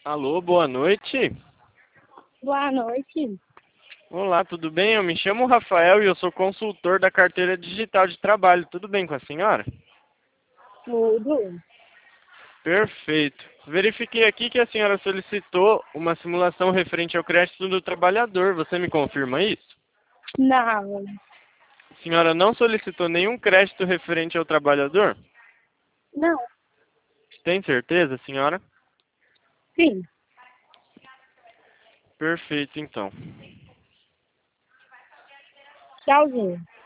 Alô, boa noite. Boa noite. Olá, tudo bem? Eu me chamo Rafael e eu sou consultor da carteira digital de trabalho. Tudo bem com a senhora? Tudo. Perfeito. Verifiquei aqui que a senhora solicitou uma simulação referente ao crédito do trabalhador. Você me confirma isso? Não. A senhora não solicitou nenhum crédito referente ao trabalhador? Não. Tem certeza, senhora? Sim. Perfeito, então. Tchauzinho.